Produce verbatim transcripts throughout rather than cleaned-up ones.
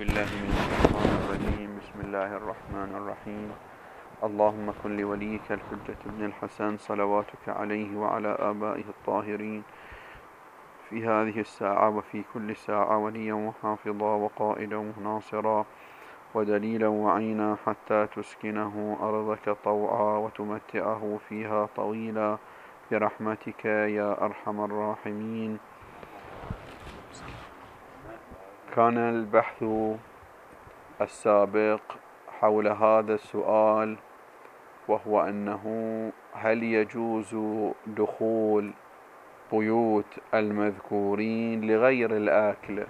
بالله من الشيطان الرجيم. بسم الله الرحمن الرحيم. اللهم كن لوليك الحجة ابن الحسن صلواتك عليه وعلى آبائه الطاهرين في هذه الساعة وفي كل ساعة وليا وحافظا وقائدا وناصرا ودليلا وعينا حتى تسكنه أرضك طوعا وتمتعه فيها طويلا برحمتك يا أرحم الراحمين. كان البحث السابق حول هذا السؤال، وهو أنه هل يجوز دخول بيوت المذكورين لغير الآكل،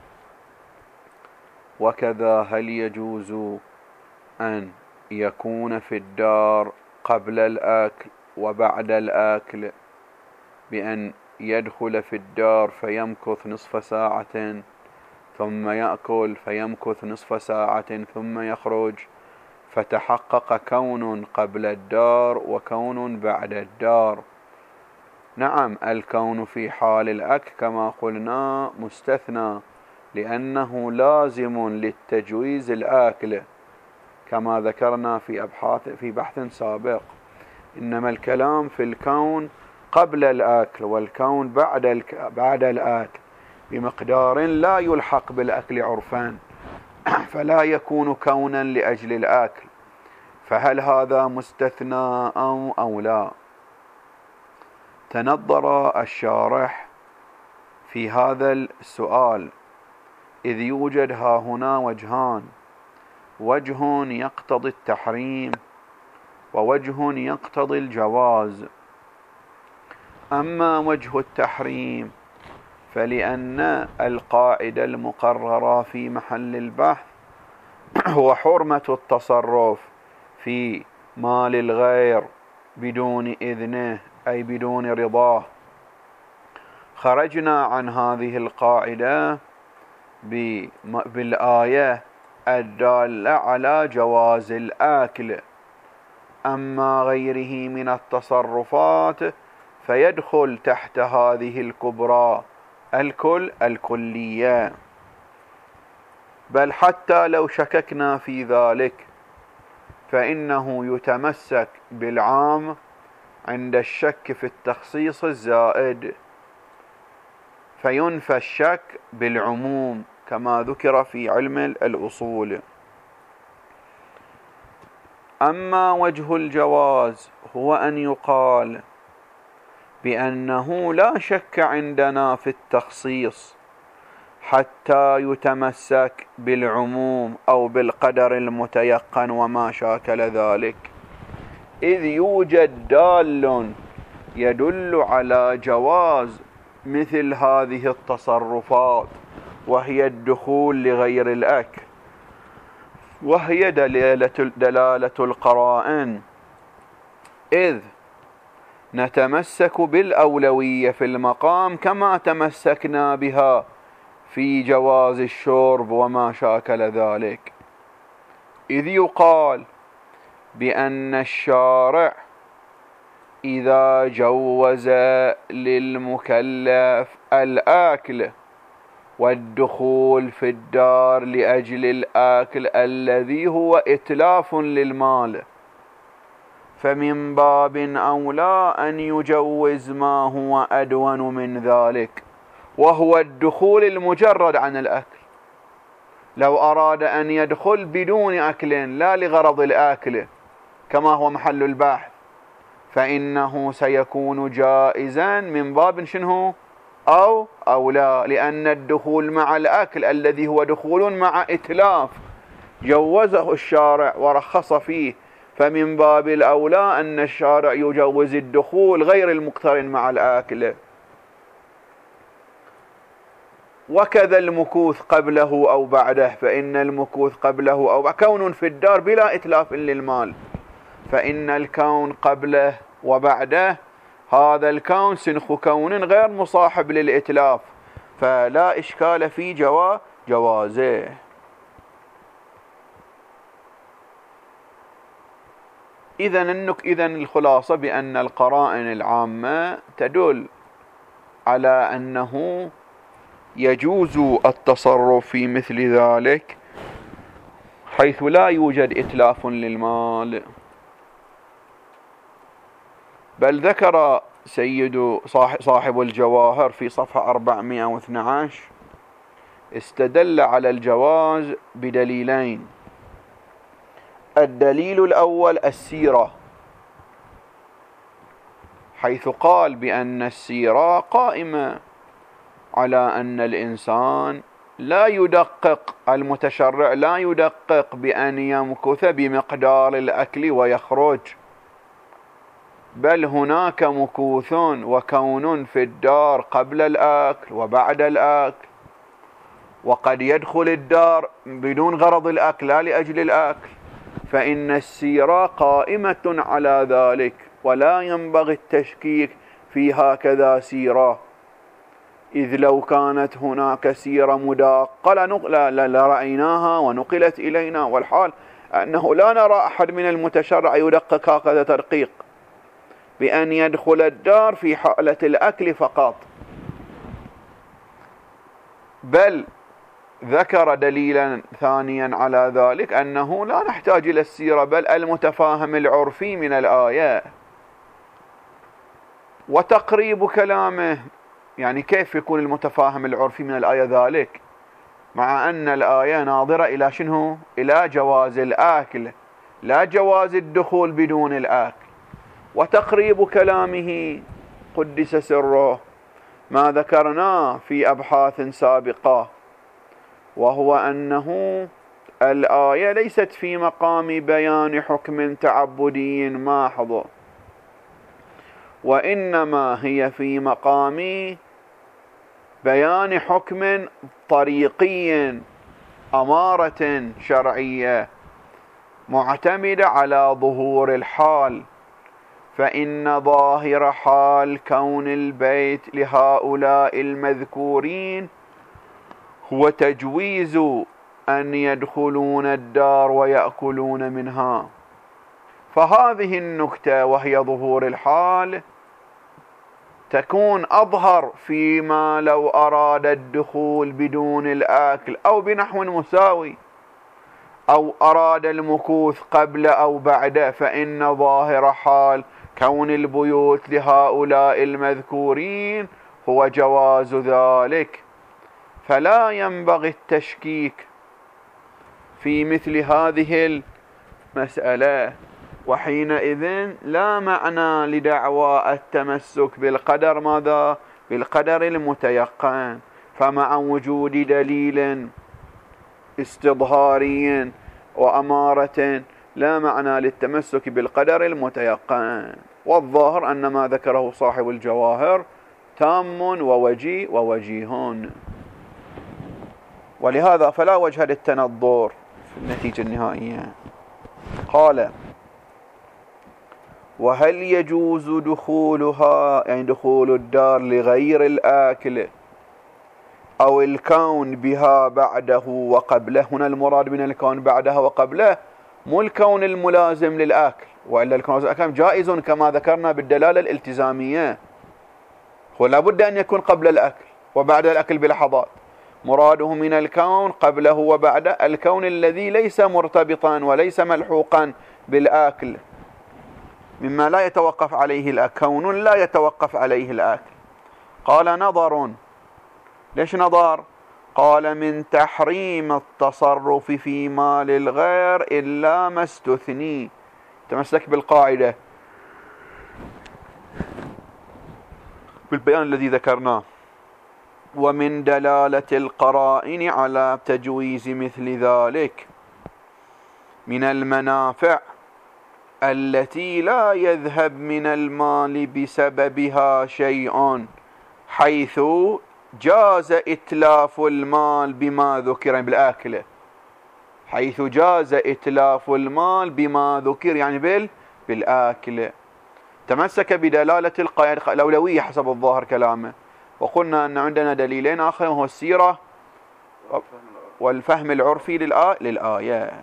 وكذا هل يجوز أن يكون في الدار قبل الآكل وبعد الآكل، بأن يدخل في الدار فيمكث نصف ساعة ثم يأكل فيمكث نصف ساعة ثم يخرج، فتحقق كون قبل الدار وكون بعد الدار. نعم، الكون في حال الأكل كما قلنا مستثنى، لأنه لازم للتجويز الآكل كما ذكرنا في أبحاث في بحث سابق. إنما الكلام في الكون قبل الآكل والكون بعد الك... بعد الآكل بمقدار لا يلحق بالأكل عرفان، فلا يكون كونا لأجل الآكل. فهل هذا مستثنى أو, أو لا؟ تنظر الشارح في هذا السؤال، إذ يوجد ها هنا وجهان: وجه يقتضي التحريم ووجه يقتضي الجواز. أما وجه التحريم فلأن القاعدة المقررة في محل البحث هو حرمة التصرف في مال الغير بدون إذنه، أي بدون رضاه. خرجنا عن هذه القاعدة بالآية الدالة على جواز الآكل. أما غيره من التصرفات فيدخل تحت هذه الكبرى الكل الكلية. بل حتى لو شككنا في ذلك فإنه يتمسك بالعام عند الشك في التخصيص الزائد، فينفى الشك بالعموم كما ذكر في علم الأصول. أما وجه الجواز هو أن يقال بأنه لا شك عندنا في التخصيص حتى يتمسك بالعموم أو بالقدر المتيقن وما شاكل ذلك، إذ يوجد دال يدل على جواز مثل هذه التصرفات، وهي الدخول لغير الأكل، وهي دلالة, دلالة القرائن. إذ نتمسك بالأولوية في المقام كما تمسكنا بها في جواز الشرب وما شاكل ذلك، إذ يقال بأن الشارع إذا جوز للمكلف الآكل والدخول في الدار لأجل الآكل الذي هو إتلاف للمال، فمن باب أولى أن يجوز ما هو أدون من ذلك، وهو الدخول المجرد عن الأكل. لو أراد أن يدخل بدون أكل لا لغرض الآكل كما هو محل البحث، فإنه سيكون جائزا من باب شنه أو أولى، لأن الدخول مع الأكل الذي هو دخول مع إتلاف جوزه الشارع ورخص فيه، فمن باب الأولى أن الشارع يجوز الدخول غير المقترن مع الآكل. وكذا المكوث قبله أو بعده، فإن المكوث قبله أو بعده كون في الدار بلا إتلاف للمال، فإن الكون قبله وبعده هذا الكون سنخ كون غير مصاحب للإتلاف، فلا إشكال في جوا جوازه. إذن إذن الخلاصة بأن القرائن العامة تدل على أنه يجوز التصرف في مثل ذلك حيث لا يوجد إتلاف للمال. بل ذكر سيد صاحب الجواهر في صفحة أربعمائة واثني عشر استدل على الجواز بدليلين. الدليل الأول السيرة، حيث قال بأن السيرة قائمة على أن الإنسان لا يدقق، المتشرع لا يدقق بأن يمكث بمقدار الأكل ويخرج، بل هناك مكوث وكون في الدار قبل الأكل وبعد الأكل، وقد يدخل الدار بدون غرض الأكل لا لأجل الأكل، فإن السيرة قائمة على ذلك، ولا ينبغي التشكيك في هكذا سيرة، إذ لو كانت هناك سيرة مداقة لرأيناها ونقلت إلينا، والحال أنه لا نرى أحد من المتشرع يدقق هكذا تدقيق بأن يدخل الدار في حالة الأكل فقط. بل ذكر دليلا ثانيا على ذلك أنه لا نحتاج إلى السيرة، بل المتفاهم العرفي من الآية. وتقريب كلامه، يعني كيف يكون المتفاهم العرفي من الآية ذلك، مع أن الآية ناظرة إلى شنو؟ إلى جواز الآكل لا جواز الدخول بدون الآكل. وتقريب كلامه قدس سره ما ذكرناه في أبحاث سابقة، وهو أنه الآية ليست في مقام بيان حكم تعبدي محض، وإنما هي في مقام بيان حكم طريقي، أمارة شرعية معتمدة على ظهور الحال. فإن ظاهر حال كون البيت لهؤلاء المذكورين هو تجويز أن يدخلون الدار ويأكلون منها، فهذه النكتة وهي ظهور الحال تكون أظهر فيما لو أراد الدخول بدون الآكل أو بنحو مساوي، أو أراد المكوث قبل أو بعد، فإن ظاهر حال كون البيوت لهؤلاء المذكورين هو جواز ذلك، فلا ينبغي التشكيك في مثل هذه المسألة. وحينئذ لا معنى لدعوى التمسك بالقدر، ماذا؟ بالقدر المتيقن. فمع وجود دليل استظهاري وأمارة لا معنى للتمسك بالقدر المتيقن. والظاهر أن ما ذكره صاحب الجواهر تام ووجيه ووجيه، ولهذا فلا وجه للتنظر في النتيجة النهائية. قال: وهل يجوز دخولها، يعني دخول الدار لغير الآكل أو الكون بها بعده وقبله؟ هنا المراد من الكون بعدها وقبله مو الكون الملازم للآكل، وإلا الكون الأكل جائز كما ذكرنا بالدلالة الالتزامية، هو لابد أن يكون قبل الأكل وبعد الأكل بلحظات. مراده من الكون قبله وبعده الكون الذي ليس مرتبطا وليس ملحوقا بالآكل، مما لا يتوقف عليه الأكل، كون لا يتوقف عليه الأكل. قال: نظر. ليش نظر؟ قال: من تحريم التصرف في مال الغير إلا ما استثني. تمسك بالقاعدة بالبيان الذي ذكرناه. ومن دلالة القرائن على تجويز مثل ذلك من المنافع التي لا يذهب من المال بسببها شيء، حيث جاز إتلاف المال بما ذكر، يعني بالآكل، حيث جاز إتلاف المال بما ذكر يعني بال بالآكل. تمسك بدلالة القاعدة الأولوية حسب الظاهر كلامه. وقلنا أن عندنا دليلين آخرين، وهو السيرة والفهم العرفي للآية.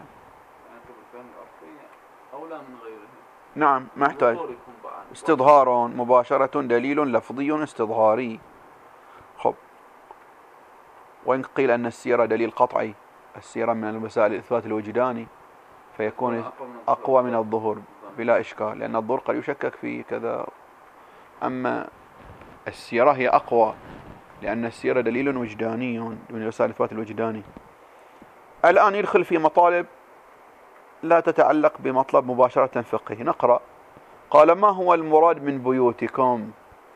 نعم، ما يحتاج استظهار مباشرة، دليل لفظي استظهاري. خب، وإن قيل أن السيرة دليل قطعي، السيرة من الوسائل الإثبات الوجداني فيكون أقوى من الظهور بلا إشكال، لأن الظهور قد يشكك فيه كذا، أما السيرة هي أقوى لأن السيرة دليل وجداني من وسائل الإثبات الوجداني. الآن يدخل في مطالب لا تتعلق بمطلب مباشرة فقهي. نقرأ. قال: ما هو المراد من بيوتكم؟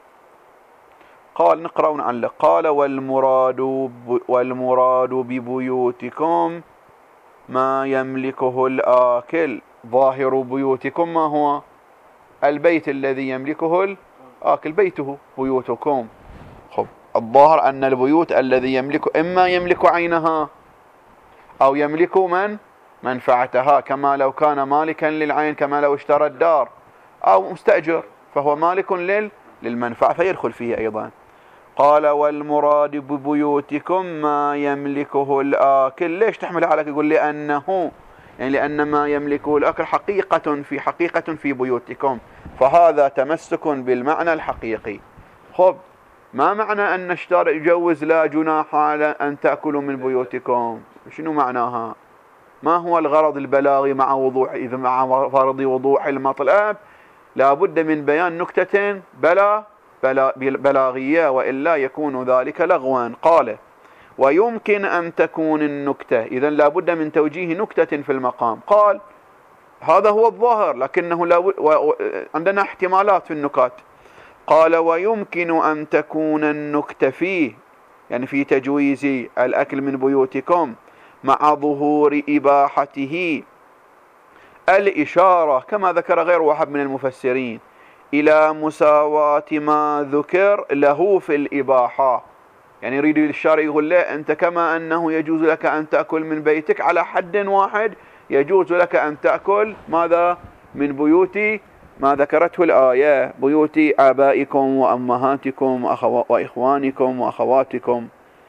قال نقرأ ونعلق. قال: والمراد والمراد ببيوتكم ما يملكه الآكل. ظاهر بيوتكم ما هو؟ البيت الذي يملكه الآكل، بيته بيوتكم. خب الظاهر أن البيوت الذي يملك إما يملك عينها أو يملك من منفعتها، كما لو كان مالكا للعين، كما لو اشترى الدار، أو مستأجر فهو مالك لل للمنفعة فيدخل فيه أيضا. قال: والمراد ببيوتكم ما يملكه الآكل. ليش تحمل عليك؟ يقول لأنه يعني لأن ما يملكه الآكل حقيقة في حقيقة في بيوتكم، فهذا تمسك بالمعنى الحقيقي. خب ما معنى أن اشترى يجوز لا جناح على أن تأكلوا من بيوتكم؟ شنو معناها؟ ما هو الغرض البلاغي مع وضوح إذا مع فرض وضوح المطلب لا بد من بيان نكتة بلا بلا بلاغية، وإلا يكون ذلك لغوا. قال: ويمكن أن تكون النكتة، إذن لا بد من توجيه نكتة في المقام. قال: هذا هو الظاهر، لكنه لا بد و... عندنا احتمالات في النكات. قال: ويمكن أن تكون النكتة فيه، يعني في تجويز الأكل من بيوتكم مع ظهور إباحته الإشارة كما ذكر غير واحد من المفسرين إلى مساواة ما ذكر له في الإباحة. يعني يريد الشارع يقول له أنت كما أنه يجوز لك أن تأكل من بيتك على حد واحد، يجوز لك أن تأكل ماذا؟ من بيوت ما ذكرته الآية، بيوت آبائكم وأمهاتكم وإخوانكم وأخواتكم.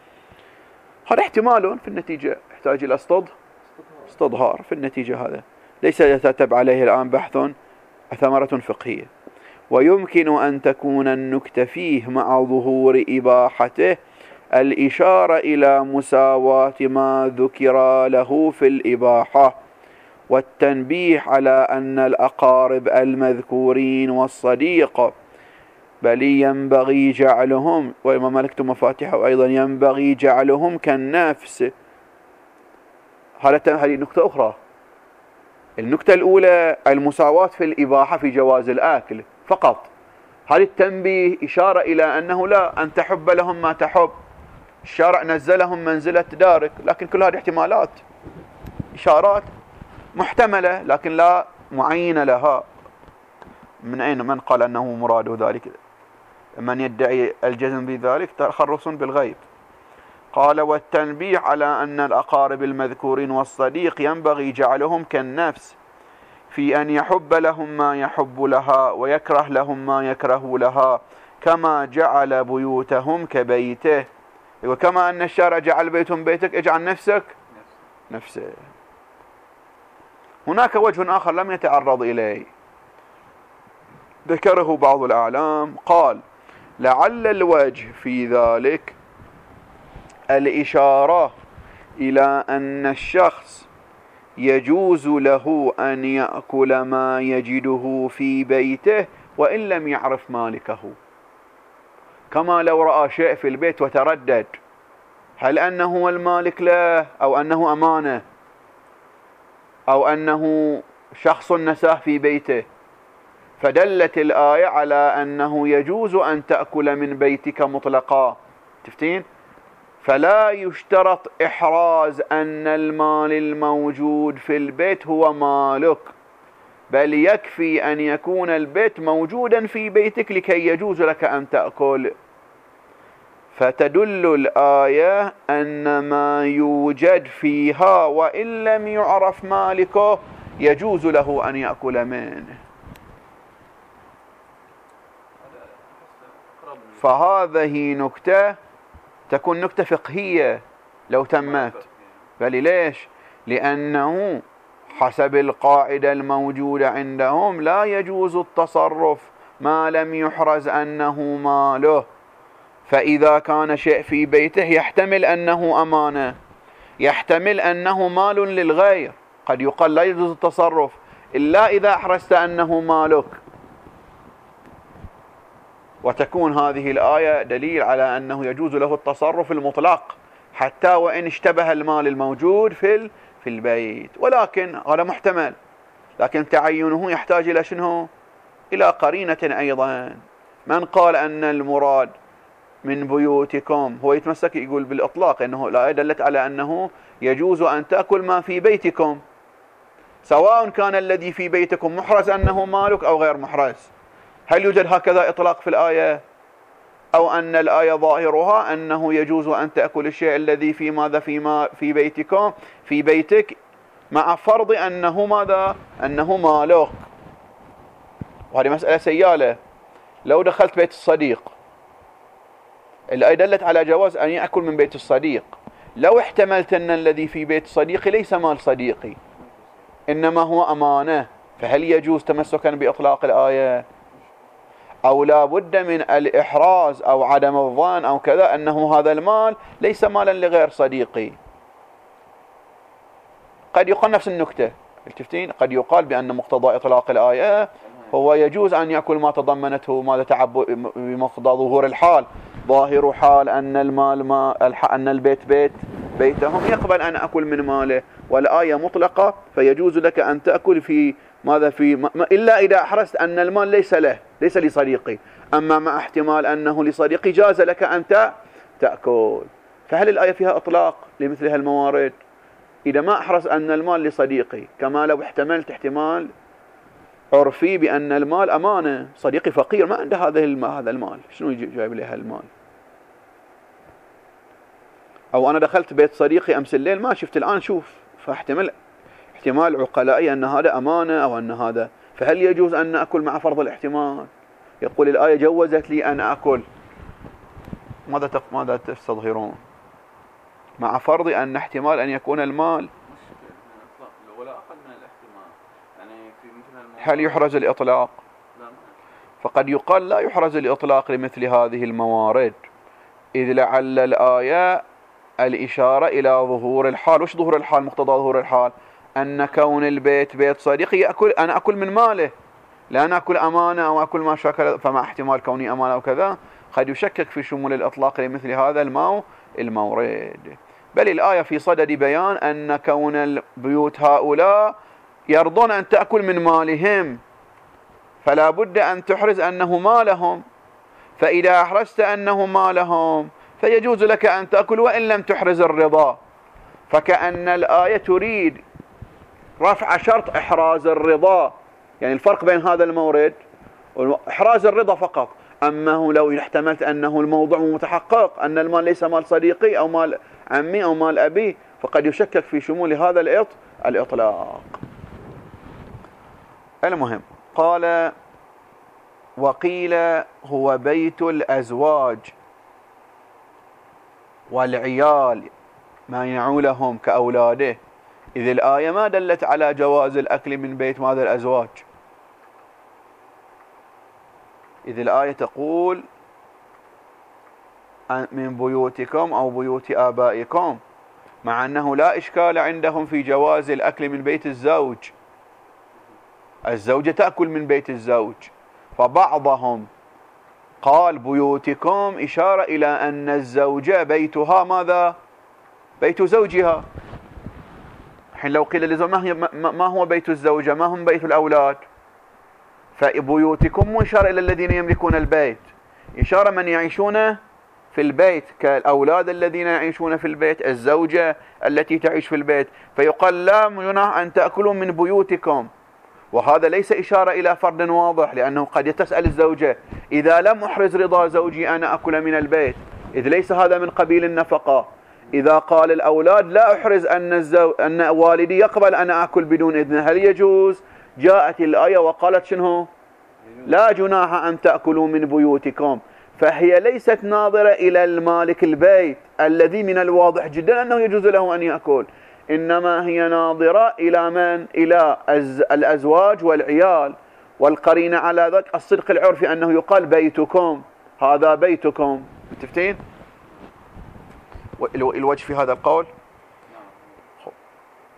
هذا احتمال في النتيجة يحتاج إلى استظهار في النتيجة، هذا ليس يترتب عليه الآن بحث ثمرة فقهية. ويمكن أن تكون النكتة فيه مع ظهور إباحته الإشارة إلى مساواة ما ذكر له في الإباحة، والتنبيه على أن الأقارب المذكورين والصديق بل ينبغي جعلهم، وما ملكتم مفاتحه أيضا ينبغي جعلهم كالنفس. هذه نكتة أخرى. النكتة الأولى المساواة في الإباحة في جواز الآكل فقط، هذه التنبيه إشارة إلى أنه لا أن تحب لهم ما تحب، الشارع نزلهم منزلة دارك، لكن كل هذه احتمالات إشارات محتملة لكن لا معين لها. من أين من قال أنه مراد ذلك؟ من يدعي الجزم بذلك تخرص بالغيب. قال: والتنبيه على أن الأقارب المذكورين والصديق ينبغي جعلهم كالنفس في أن يحب لهم ما يحب لها ويكره لهم ما يكره لها، كما جعل بيوتهم كبيته. وكما أن الشارع جعل بيتهم بيتك، اجعل نفسك نفسه. هناك وجه آخر لم يتعرض إليه ذكره بعض الأعلام. قال: لعل الوجه في ذلك الإشارة إلى أن الشخص يجوز له أن يأكل ما يجده في بيته وإن لم يعرف مالكه، كما لو رأى شيء في البيت وتردد هل أنه هو المالك له أو أنه أمانة أو أنه شخص نساه في بيته، فدلت الآية على أنه يجوز أن تأكل من بيتك مطلقا. تفتين؟ فلا يشترط إحراز أن المال الموجود في البيت هو مالك، بل يكفي أن يكون البيت موجودا في بيتك لكي يجوز لك أن تأكل. فتدل الآية أن ما يوجد فيها وإن لم يعرف مالكه يجوز له أن يأكل منه. فهذه نكتة تكون نكتة فقهية لو تمت. بل ليش؟ لأنه حسب القاعدة الموجودة عندهم لا يجوز التصرف ما لم يحرز أنه ماله. فإذا كان شيء في بيته يحتمل أنه أمانة، يحتمل أنه مال للغير. قد يقال لا يجوز التصرف إلا إذا أحرزت أنه مالك، وتكون هذه الآية دليل على أنه يجوز له التصرف المطلق حتى وإن اشتبه المال الموجود في في البيت، ولكن هذا محتمل، لكن تعينه يحتاج إلى شنو؟ إلى قرينة أيضا. من قال أن المراد من بيوتكم هو يتمسك يقول بالإطلاق أنه الآية دلت على أنه يجوز أن تأكل ما في بيتكم، سواء كان الذي في بيتكم محرز أنه مالك أو غير محرز. هل يوجد هكذا إطلاق في الآية؟ أو أن الآية ظاهرها أنه يجوز أن تأكل الشيء الذي في ماذا في ما في بيتكم في بيتك مع فرض أنه ماذا؟ أنه مالك. وهذه مسألة سيالة. لو دخلت بيت الصديق، الآية دلت على جواز أن يأكل من بيت الصديق. لو احتملت أن الذي في بيت صديقي ليس مال صديقي إنما هو أمانة، فهل يجوز تمسكا بإطلاق الآية؟ أو لا بد من الإحراز أو عدم الظن أو كذا أنه هذا المال ليس مالا لغير صديقي؟ قد يقال نفس النكتة، التفتين قد يقال بأن مقتضى إطلاق الآية هو يجوز أن يأكل ما تضمنته ماذا تعبد بمقتضى ظهور الحال. ظاهر حال أن المال ما أن البيت بيت بيتهم يقبل أن أكل من ماله، والآية مطلقة فيجوز لك أن تأكل في ماذا في ما إلا إذا أحرزت أن المال ليس له ليس لصديقي، أما مع احتمال أنه لصديقي جاز لك أن تأكل. فهل الآية فيها إطلاق لمثل هالموارد؟ إذا ما أحرز أن المال لصديقي، كما لو احتملت احتمال عرفي بأن المال أمانة، صديقي فقير ما عنده هذا هذا المال، شنو جايب لي هالمال؟ أو أنا دخلت بيت صديقي أمس الليل ما شفت، الآن شوف، فاحتمل احتمال عقلائي أن هذا أمانة أو أن هذا، فهل يجوز أن نأكل مع فرض الاحتمال؟ يقول الآية جوزت لي أن أكل. ماذا ماذا تستظهرون؟ مع فرض أن احتمال أن يكون المال، هل يحرز الإطلاق؟ فقد يقال لا يحرز الإطلاق لمثل هذه الموارد، إذ لعل الآية الإشارة إلى ظهور الحال. وش ظهور الحال؟ مقتضى ظهور الحال أن كون البيت بيت صديقي يأكل، أنا أكل من ماله، لا أنا أكل أمانة أو أكل ما شاكل، فمع احتمال كوني أمانة أو كذا قد يشكك في شمول الإطلاق لمثل هذا المو المورد. بل الآية في صدد بيان أن كون البيوت هؤلاء يرضون أن تأكل من مالهم، فلا بد أن تحرز أنه مالهم، فإذا أحرزت أنه مالهم فيجوز لك أن تأكل وإن لم تحرز الرضا. فكأن الآية تريد رفع شرط إحراز الرضا، يعني الفرق بين هذا المورد إحراز الرضا فقط. أما لو احتملت أنه الموضوع متحقق أن المال ليس مال صديقي أو مال عمي أو مال أبي، فقد يشكك في شمول هذا الإطلاق. المهم قال: وقيل هو بيت الأزواج والعيال ما يعولهم كأولاده، إذ الآية ما دلت على جواز الأكل من بيت ماذا الأزواج، إذ الآية تقول من بيوتكم أو بيوت آبائكم، مع أنه لا إشكال عندهم في جواز الأكل من بيت الزوج، الزوجة تأكل من بيت الزوج. فبعضهم قال بيوتكم إشارة إلى أن الزوجة بيتها ماذا؟ بيت زوجها. حين لو قيل للزوج ما, هي ما هو بيت الزوجة، ما هم بيت الأولاد، فبيوتكم إشارة إلى الذين يملكون البيت، إشارة من يعيشون في البيت كالأولاد الذين يعيشون في البيت، الزوجة التي تعيش في البيت، فيقال لا ينهى أن تأكلوا من بيوتكم. وهذا ليس إشارة إلى فرد واضح، لأنه قد تسأل الزوجة إذا لم أحرز رضا زوجي أنا أكل من البيت، إذ ليس هذا من قبيل النفقة. إذا قال الأولاد لا أحرز أن, الزو... أن والدي يقبل أنا أكل بدون إذن، هل يجوز؟ جاءت الآية وقالت شنو؟ لا جناح أن تأكلوا من بيوتكم. فهي ليست ناظرة إلى المالك البيت الذي من الواضح جدا أنه يجوز له أن يأكل، إنما هي ناظرة إلى من؟ إلى الأزواج والعيال. والقرينة على ذلك الصدق العرفي أنه يقال بيتكم، هذا بيتكم. متفتين؟ الوجه في هذا القول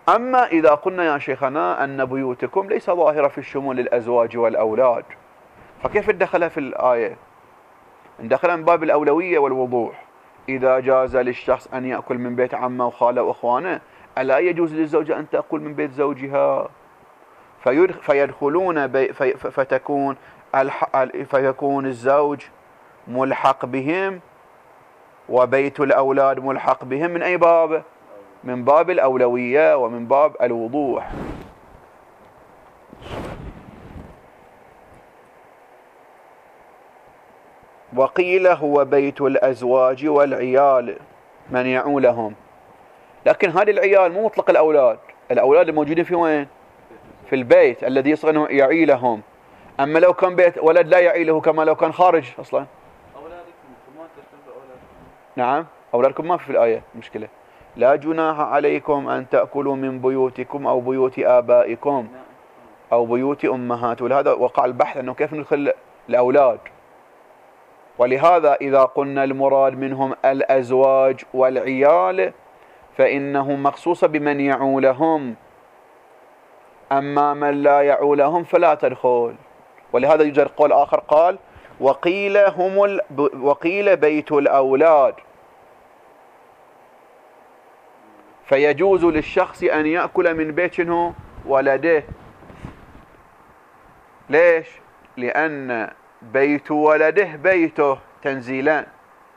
أما إذا قلنا يا شيخنا أن بيوتكم ليس ظاهرة في الشمول للأزواج والأولاد، فكيف ندخلها في الآية؟ ندخلها من باب الأولوية والوضوح. إذا جاز للشخص أن يأكل من بيت عمه وخاله وأخوانه، ألا يجوز للزوجة أن تأكل من بيت زوجها؟ فيدخلون بي فتكون فيكون الزوج ملحق بهم وبيت الأولاد ملحق بهم من أي باب؟ من باب الأولوية ومن باب الوضوح. وقيل هو بيت الأزواج والعيال من يعولهم، لكن هذه العيال مو مطلق الأولاد، الأولاد الموجودين في وين؟ في البيت الذي يصغى أنه يعيلهم. أما لو كان بيت ولد لا يعيله كما لو كان خارج أصلا. نعم أولادكم ما في الآية مشكلة. لا جناح عليكم أن تأكلوا من بيوتكم أو بيوت آبائكم أو بيوت أمهات، ولهذا وقع البحث أنه كيف ندخل الأولاد. ولهذا إذا قلنا المراد منهم الأزواج والعيال فإنه مخصوص بمن يعولهم، أما من لا يعولهم فلا تدخل. ولهذا يوجد قول آخر قال وقيل, هم ال... وقيل بيت الأولاد، فيجوز للشخص أن يأكل من بيت شنو؟ ولده. ليش؟ لأن بيت ولده بيته تنزيلا،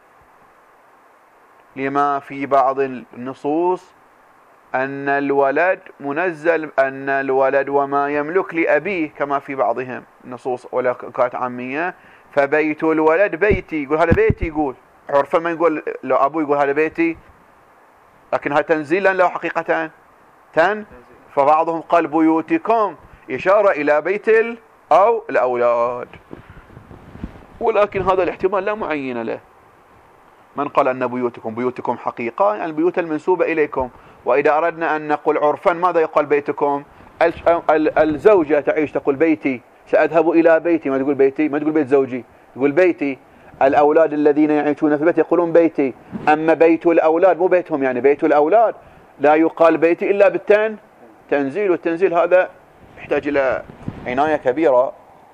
لما في بعض النصوص أن الولد منزل، أن الولد وما يملك لأبيه كما في بعضهم نصوص ولا كانت عامية، فبيت الولد بيتي، يقول هذا بيتي، يقول عرفا ما يقول لو أبوه يقول هذا بيتي، لكن هذا تنزيلا له حقيقة تن. فبعضهم قال بيوتكم إشارة إلى بيت أو الأولاد، ولكن هذا الاحتمال لا معين له. من قال أن بيوتكم بيوتكم حقيقة يعني البيوت المنسوبة إليكم. وإذا أردنا أن نقول عرفا ماذا يقال بيتكم؟ الزوجة تعيش تقول بيتي، سأذهب إلى بيتي، ما تقول بيتي، ما تقول بيت زوجي، تقول بيتي. الأولاد الذين يعيشون في البيت يقولون بيتي. أما بيت الأولاد مو بيتهم، يعني بيت الأولاد لا يقال بيتي إلا بالتن تنزيل، والتنزيل هذا يحتاج إلى عناية كبيرة.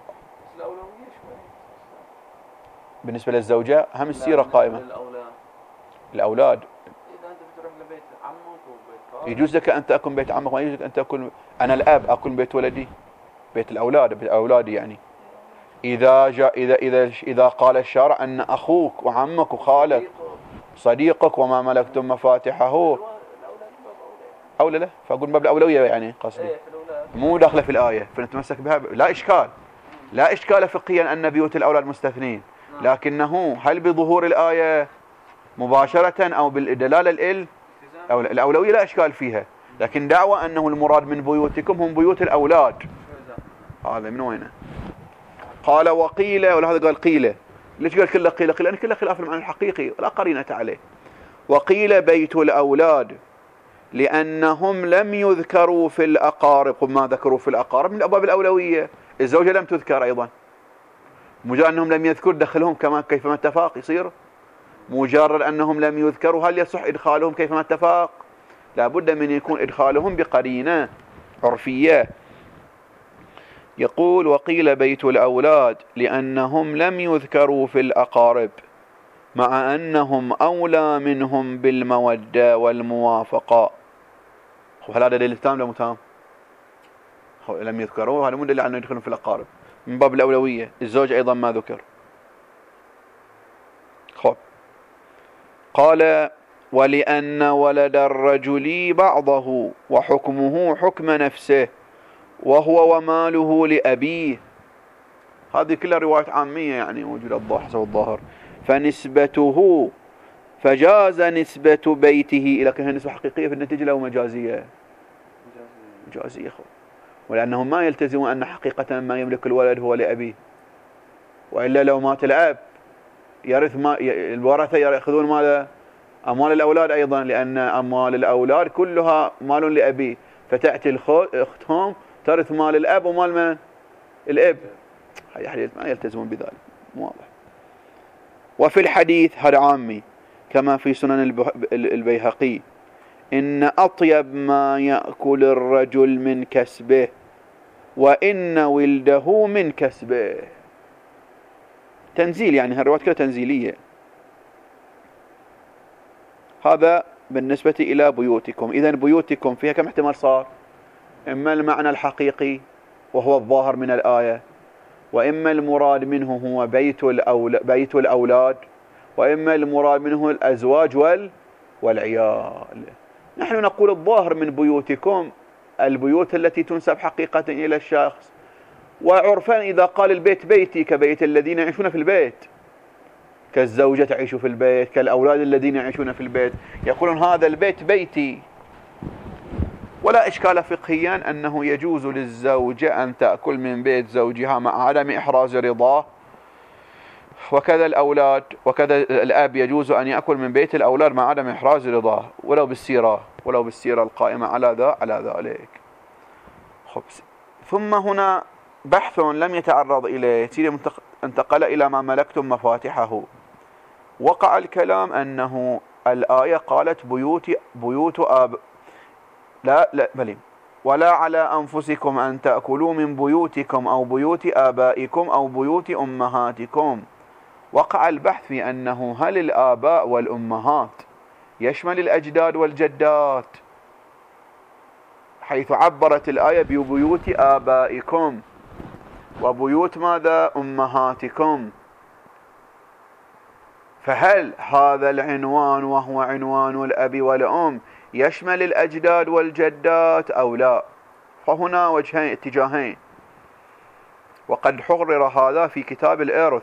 بالنسبة للزوجة هم السيرة قائمة. الأولاد إذا أنت بتروح لبيت عمك وبيت يجوز لك أن تأكل بيت عمك، ما يجوز لك أن تأكل. أنا الأب أكل بيت ولدي، بيت الأولاد، بيت أولادي يعني. إذا جاء إذا إذا إذا قال الشارع أن أخوك وعمك وخالك صديقك وما ملكتم مفاتحه أولى له، فأقول باب الأولوية يعني قصدي مو داخله في الآية، فنتمسك بها لا إشكال، لا إشكال فقهيا أن بيوت الأولاد مستثنين، لكنه هل بظهور الآية مباشرة أو بالدلالة الإل أو الأولوية لا إشكال فيها، لكن دعوة أنه المراد من بيوتكم هم بيوت الأولاد، هذا من وينه؟ قال وقيل، ولهذا قال قيل. ليش قال كله قيل؟ قيل لأن كله خلاف المعنى الحقيقي ولا قرينة عليه. وقيل بيت الأولاد لأنهم لم يذكروا في الأقارب، وما ذكروا في الأقارب من أبواب الأولوية. الزوجة لم تذكر أيضا، مجرد أنهم لم يذكر دخلهم كما كيفما اتفاق يصير. مجرد أنهم لم يذكروا هل يصح إدخالهم كيفما اتفاق؟ لا بد من يكون إدخالهم بقرينة عرفية. يقول وقيل بيت الأولاد لأنهم لم يذكروا في الأقارب مع أنهم أولى منهم بالمودة والموافقة. هل هذا دليل تام ولا متام؟ لم يذكروا، هذا مو دليل على أنه يدخلون في الأقارب من باب الأولوية. الزوج أيضا ما ذكر. خب قال ولأن ولد الرجل بعضه وحكمه حكم نفسه وهو وماله لأبيه. هذه كلها رواية عامية يعني موجودة الظاهر حسب الظاهر. فنسبته فجاز نسبة بيته إلى كانها نسبة حقيقية في النتيجة لو مجازية مجازية خب. ولأنهم ما يلتزمون أن حقيقة ما يملك الولد هو لأبيه، وإلا لو مات الأب يرث ما الورثة يأخذون مال أموال الأولاد أيضا، لأن أموال الأولاد كلها مال لأبيه، فتأتي أختهم ترث مال الأب ومال من؟ الأب. ما يلتزمون بذلك، واضح. وفي الحديث هذا عامي كما في سنن البيهقي إن أطيب ما يأكل الرجل من كسبه وإن ولده من كسبه. تنزيل، يعني هالروايات كلها تنزيلية. هذا بالنسبة إلى بيوتكم. إذن بيوتكم فيها كم احتمال صار؟ إما المعنى الحقيقي وهو الظاهر من الآية، وإما المراد منه هو بيت الأول... بيت الأولاد، وإما المراد منه الأزواج وال... والعيال. نحن نقول الظاهر من بيوتكم البيوت التي تنسب حقيقة إلى الشخص، وعرفا إذا قال البيت بيتي كبيت الذين يعيشون في البيت، كالزوجة تعيش في البيت، كالأولاد الذين يعيشون في البيت، يقولون هذا البيت بيتي. ولا إشكال فقهيا أنه يجوز للزوجة أن تأكل من بيت زوجها مع عدم إحراز رضاه، وكذا الأولاد، وكذا الأب يجوز أن يأكل من بيت الأولاد مع عدم إحراز رضاه، ولو بالسيرة ولو بالسيرة القائمة على ذا على ذلك. خبز. ثم هنا بحث لم يتعرض إليه، انتقل إلى ما ملكتم مفاتحه. وقع الكلام أنه الآية قالت بيوت بيوت آب لا لا بل ولا على أنفسكم أن تأكلوا من بيوتكم أو بيوت آبائكم أو بيوت أمهاتكم. وقع البحث في أنه هل الآباء والأمهات يشمل الأجداد والجدات، حيث عبرت الآية ببيوت آبائكم وبيوت ماذا؟ أمهاتكم. فهل هذا العنوان وهو عنوان الأب والأم يشمل الأجداد والجدات أو لا؟ فهنا وجهين اتجاهين، وقد حرر هذا في كتاب الإرث.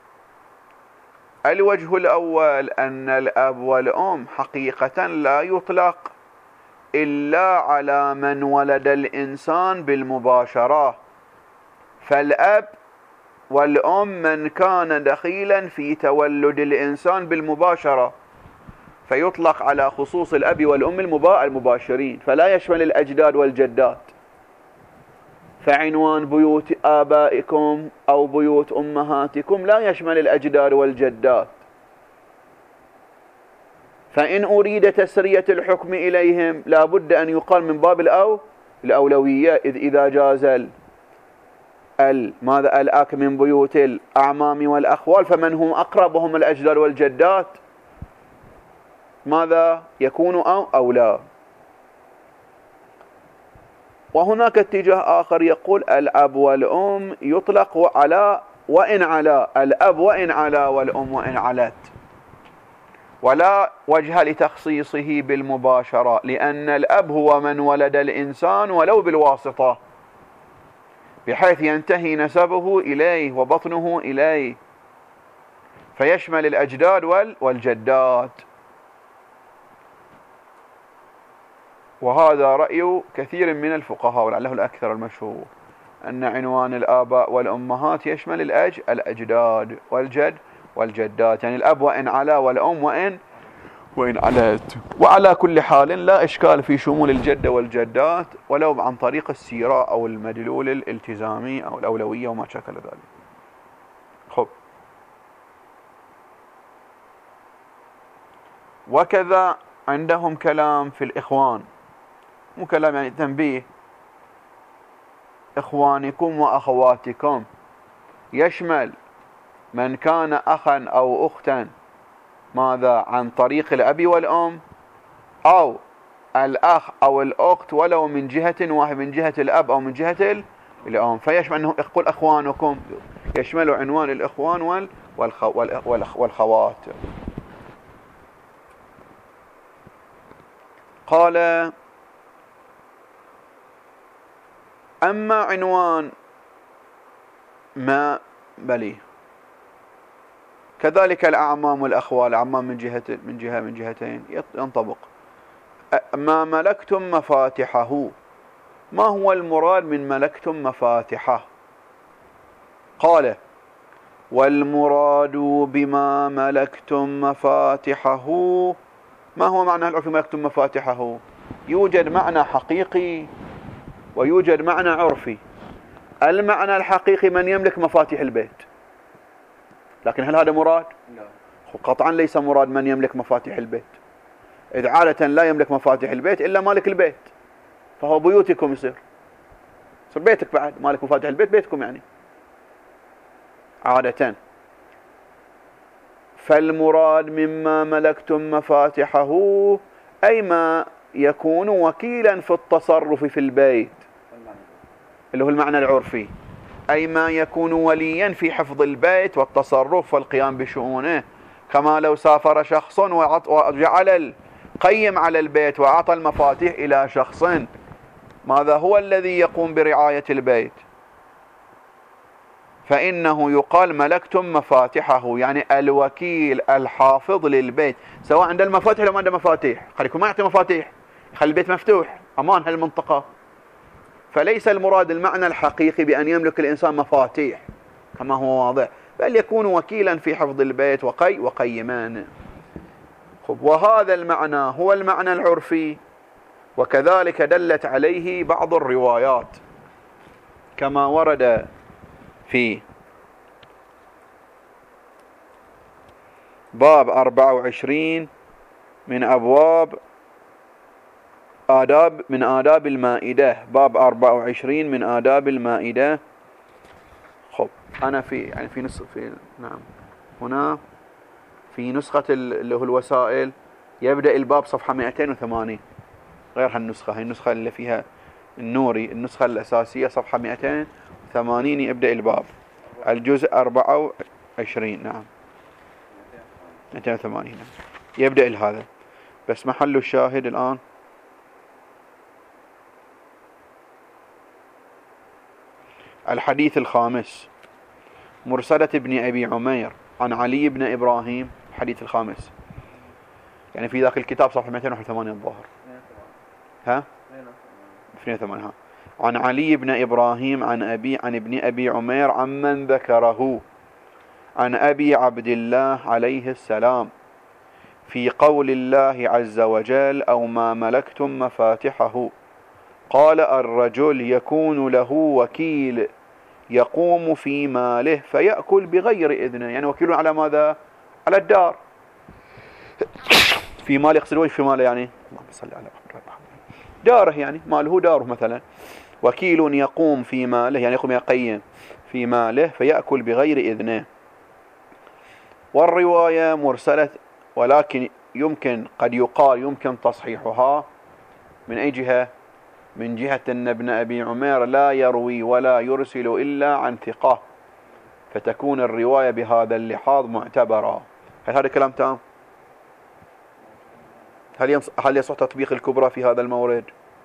الوجه الأول أن الأب والأم حقيقة لا يطلق إلا على من ولد الإنسان بالمباشرة، فالأب والأم من كان دخيلا في تولد الإنسان بالمباشرة، فيطلق على خصوص الأب والأم المباشرين، فلا يشمل الأجداد والجدات. فعنوان بيوت آبائكم أو بيوت أمهاتكم لا يشمل الأجداد والجدات. فإن أريد تسرية الحكم إليهم لا بد أن يقال من باب الأو الأولوية، إذ إذا جاز ال ماذا الأك من بيوت الأعمام والأخوال، فمن هم أقربهم الأجداد والجدات ماذا يكون أو أو لا. وهناك اتجاه آخر يقول الأب والأم يطلق على وإن على الأب وإن على والأم وإن علت، ولا وجه لتخصيصه بالمباشرة، لأن الأب هو من ولد الإنسان ولو بالواسطة، بحيث ينتهي نسبه إليه وبطنه إليه، فيشمل الأجداد والجدات. وهذا رأي كثير من الفقهاء ولعله الأكثر المشهور، أن عنوان الآباء والأمهات يشمل الأج الأجداد والجد والجدات، يعني الأب وإن علا والأم وإن وإن علت. وعلى كل حال لا إشكال في شمول الجد والجدات ولو عن طريق السيرة أو المدلول الالتزامي أو الأولوية وما شكل ذلك. خب. وكذا عندهم كلام في الإخوان، مو كلام يعني تنبيه، إخوانكم وأخواتكم يشمل من كان أخا أو أختا ماذا عن طريق الأب والأم، أو الأخ أو الأخت ولو من جهة واحد، من جهة الأب أو من جهة الأم، فيشمل أنه يقول أخوانكم، يشمل عنوان الإخوان والخوات. قال أما عنوان ما بلي كذلك الأعمام والأخوال، الأعمام من جهة من جهة من جهتين ينطبق. ما ملكتم مفاتحه، ما هو المراد من ملكتم مفاتحه؟ قال والمراد بما ملكتم مفاتحه، ما هو معنى العرفي ملكتم مفاتحه؟ يوجد معنى حقيقي ويوجد معنى عرفي. المعنى الحقيقي من يملك مفاتيح البيت، لكن هل هذا مراد؟ لا، قطعا ليس مراد من يملك مفاتيح البيت، إذ عادة لا يملك مفاتيح البيت إلا مالك البيت، فهو بيوتكم يصير يصير بيتك بعد، مالك مفاتيح البيت بيتكم يعني عادة. فالمراد مما ملكتم مفاتحه أي ما يكون وكيلا في التصرف في البيت، اللي هو المعنى العرفي، أي ما يكون وليا في حفظ البيت والتصرف والقيام بشؤونه، كما لو سافر شخص وجعل القيم على البيت وأعطى المفاتيح إلى شخص، ماذا هو الذي يقوم برعاية البيت؟ فإنه يقال ملكتم مفاتحه، يعني الوكيل الحافظ للبيت، سواء عنده المفاتيح لو ما عنده مفاتيح، قد يكون ما يعطي مفاتيح، يخلي البيت مفتوح أمان هالمنطقة. فليس المراد المعنى الحقيقي بأن يملك الإنسان مفاتيح كما هو واضح، بل يكون وكيلا في حفظ البيت وقي وقيمان. وهذا المعنى هو المعنى العرفي، وكذلك دلت عليه بعض الروايات كما ورد في باب أربعة وعشرين من أبواب آداب من آداب المائدة، باب أربعة وعشرين من آداب المائدة. خب أنا في يعني في نسخة في نعم هنا في نسخة اللي هو الوسائل يبدأ الباب صفحة مئتين وثمانين، غير هالنسخة، هي النسخة اللي فيها النوري، النسخة الأساسية صفحة مئتين وثمانين يبدأ الباب، الجزء أربعة وعشرين نعم مئتين وثمانين نعم. يبدأ هذا، بس محل الشاهد الآن الحديث الخامس، مرسلة ابن أبي عمير عن علي بن إبراهيم، الحديث الخامس يعني في ذاك الكتاب صفحة مئتين وواحد وثمانين الظاهر، ها اثنين وثمانين ها. عن علي بن إبراهيم عن أبي عن ابن أبي عمير عمن ذكره عن أبي عبد الله عليه السلام في قول الله عز وجل أو ما ملكتم مفاتحه، قال الرجل يكون له وكيل يقوم في ماله فيأكل بغير إذنه، يعني وكيل على ماذا؟ على الدار، في مال يقصد وجه في ماله يعني اللهم صل على محمد داره، يعني ماله داره مثلا، وكيل يقوم في ماله يعني يقوم يقيم في ماله فيأكل بغير إذنه. والرواية مرسلة، ولكن يمكن قد يقال يمكن تصحيحها من أي جهة؟ من جهة أن ابن أبي عمير لا يروي ولا يرسل إلا عن ثقة، فتكون الرواية بهذا اللحاظ معتبرة. هل هذا كلام تام؟ هل هل يصح تطبيق الكبرى في هذا المورد؟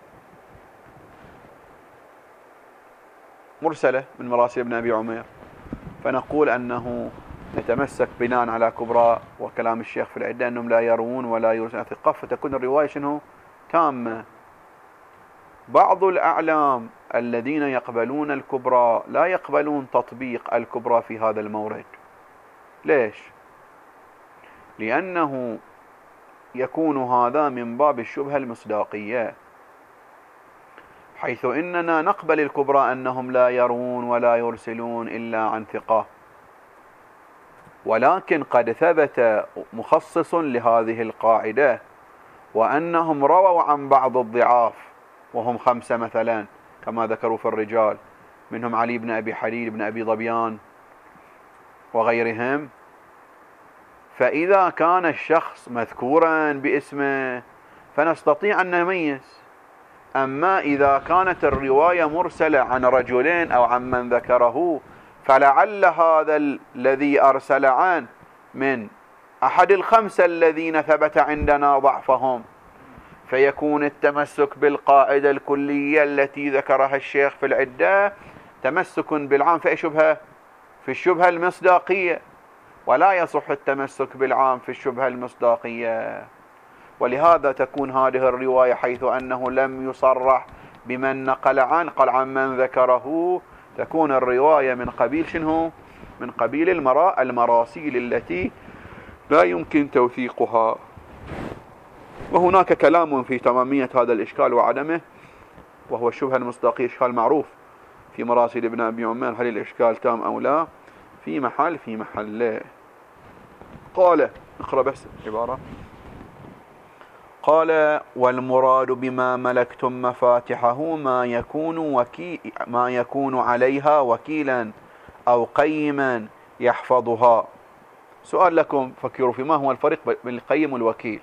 مرسلة من مراسل ابن أبي عمير، فنقول أنه نتمسك بناء على كبرى وكلام الشيخ في العدة أنهم لا يروون ولا يرسلون ثقة، فتكون الرواية شنو؟ تامة. بعض الأعلام الذين يقبلون الكبرى لا يقبلون تطبيق الكبرى في هذا المورد. ليش؟ لأنه يكون هذا من باب الشبهة المصداقية، حيث إننا نقبل الكبرى أنهم لا يرون ولا يرسلون إلا عن ثقة، ولكن قد ثبت مخصص لهذه القاعدة وأنهم رووا عن بعض الضعاف وهم خمسة مثلا كما ذكروا في الرجال، منهم علي بن أبي حليل بن أبي ظبيان وغيرهم. فإذا كان الشخص مذكورا باسمه فنستطيع أن نميز، أما إذا كانت الرواية مرسلة عن رجلين أو عن من ذكره فلعل هذا الذي أرسل عنه من أحد الخمسة الذين ثبت عندنا ضعفهم، فيكون التمسك بالقاعدة الكلية التي ذكرها الشيخ في العدة تمسك بالعام في شبهة في الشبهة المصداقية، ولا يصح التمسك بالعام في الشبهة المصداقية. ولهذا تكون هذه الرواية حيث أنه لم يصرح بمن نقل عنه، قال عن من ذكره، تكون الرواية من قبيل شنو؟ من قبيل المرا المراسيل التي لا يمكن توثيقها. وهناك كلام في تمامية هذا الإشكال وعدمه، وهو الشبهة المصداقية إشكال معروف في مراسيل ابن أبي عمير، هل الإشكال تام أو لا؟ في محل في محل. قال اقرأ بس عبارة. قال والمراد بما ملكتم مفاتحه ما يكون وكي ما يكون عليها وكيلا أو قيما يحفظها. سؤال لكم، فكروا في ما هو الفرق بين القيم والوكيل.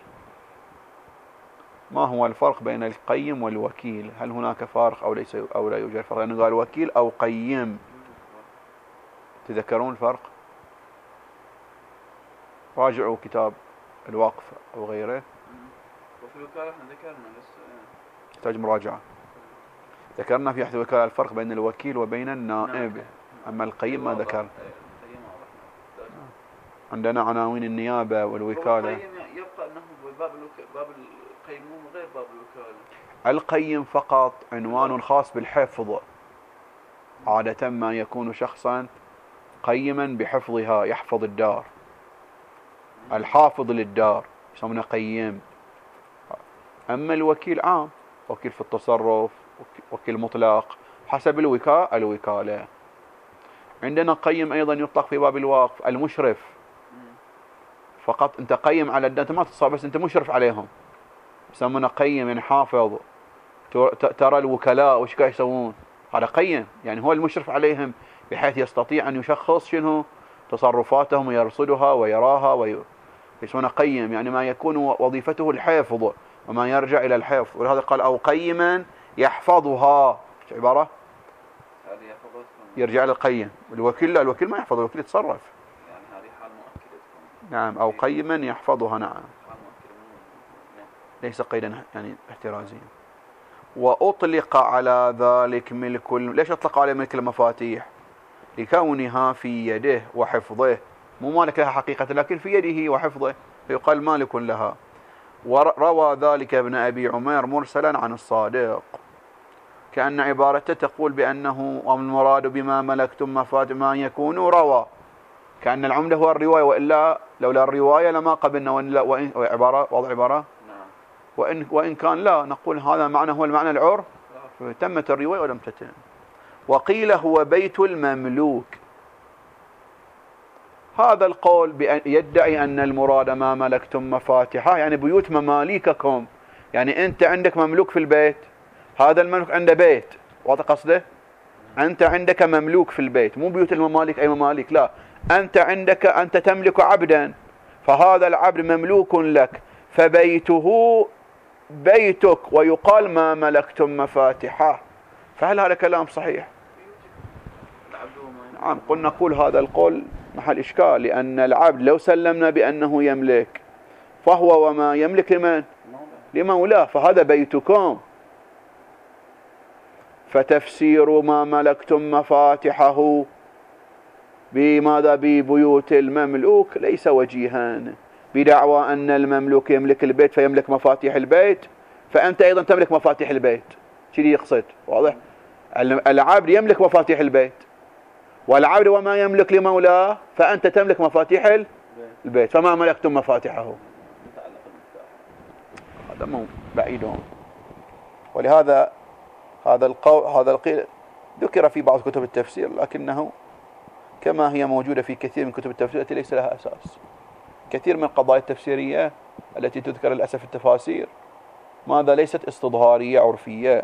ما هو الفرق بين القيم والوكيل؟ هل هناك فارق أو ليس أو لا يوجد فرق؟ لأنه قال وكيل أو قيم. تذكرون الفرق؟ راجعوا كتاب الوقف أو غيره. وفي الوكالة احنا ذكرنا بس يحتاج مراجعة. ذكرنا في أحد الوكالة الفرق بين الوكيل وبين النائب، أما القيم ما ذكر. عندنا عناوين النيابة والوكالة. القيم يبقى أنه باب باب القيمون غير باب الوكالة. القيم فقط عنوان خاص بالحفظ، عادة ما يكون شخصا قيما بحفظها، يحفظ الدار، الحافظ للدار يسمونه قيم. أما الوكيل عام، وكيل في التصرف، وكيل مطلق حسب الوكالة الوكالة. عندنا قيم أيضا يطلق في باب الوقف، المشرف فقط. أنت قيم على الدار، أنت ما تتصرف بس أنت مشرف عليهم، يسمونه قيم، يعني حافظ. ترى الوكلاء وش قاعد يسوون، هذا قيم، يعني هو المشرف عليهم بحيث يستطيع أن يشخص شنو تصرفاتهم ويرصدها ويراها وي... يسمونه قيم، يعني ما يكون وظيفته الحفظ وما يرجع إلى الحفظ. ولهذا قال أو قيما يحفظها. ايش عبارة؟ يرجع للقيم. الوكيل لا، الوكيل ما يحفظ، الوكيل يتصرف. يعني هذه حال مؤكدة. نعم، أو قيما يحفظها. نعم، ليس قيدا يعني احترازيا. وأطلق على ذلك ملك. ليش أطلق على ملك المفاتيح؟ لكونها في يده وحفظه، مو مالك لها حقيقة لكن في يده وحفظه، فيقال مالك لها. وروى ذلك ابن أبي عمير مرسلا عن الصادق، كأن عبارته تقول بأنه والمراد بما ملكتم مفاتيح ما يكون روى، كأن العمدة هو الرواية، وإلا لولا الرواية لما قبلنا. وإن لا، وإن عبارة وضع عبارة وإن وإن كان لا، نقول هذا معنى هو المعنى العرف، تمت الرواية ولم تتم. وقيل هو بيت المملوك. هذا القول بأن يدعي أن المراد ما ملكتم مفاتحه، يعني بيوت مماليككم، يعني أنت عندك مملوك في البيت، هذا المملوك عنده بيت، واضح قصده؟ أنت عندك مملوك في البيت، مو بيوت المماليك أي مماليك، لا، أنت عندك أنت تملك عبدا، فهذا العبد مملوك لك، فبيته بيتك، ويقال ما ملكتم مفاتحه. فهل هذا كلام صحيح؟ نعم، قلنا نقول هذا القول محل إشكال، لأن العبد لو سلمنا بأنه يملك فهو وما يملك لمن؟ لمولاه، فهذا بيتكم. فتفسير ما ملكتم مفاتحه بماذا؟ ببيوت المملوك ليس وجيها، بدعوى أن المملوك يملك البيت فيملك مفاتيح البيت، فأنت أيضا تملك مفاتيح البيت. شذي يقصد، واضح؟ العبد يملك مفاتيح البيت، والعبد وما يملك لمولاه، فأنت تملك مفاتيح البيت، فما ملكتم مفاتحه. هذا مو بعيد. ولهذا هذا القول هذا القيل ذكر في بعض كتب التفسير، لكنه كما هي موجودة في كثير من كتب التفسير التي ليس لها أساس. كثير من القضايا التفسيرية التي تذكر للأسف التفاسير ماذا ليست استظهارية عرفية.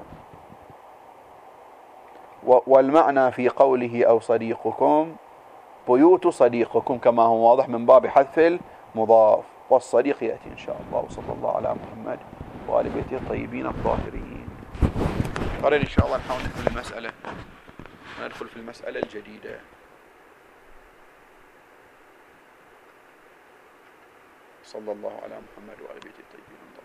والمعنى في قوله أو صديقكم بيوت صديقكم كما هو واضح من باب حذف المضاف، والصديق يأتي إن شاء الله. وصلى الله على محمد وآل بيته الطيبين الطاهرين. قرر إن شاء الله نحاول نكمل المسألة وندخل في المسألة الجديدة. صلى الله على محمد وآل بيته الطيبين.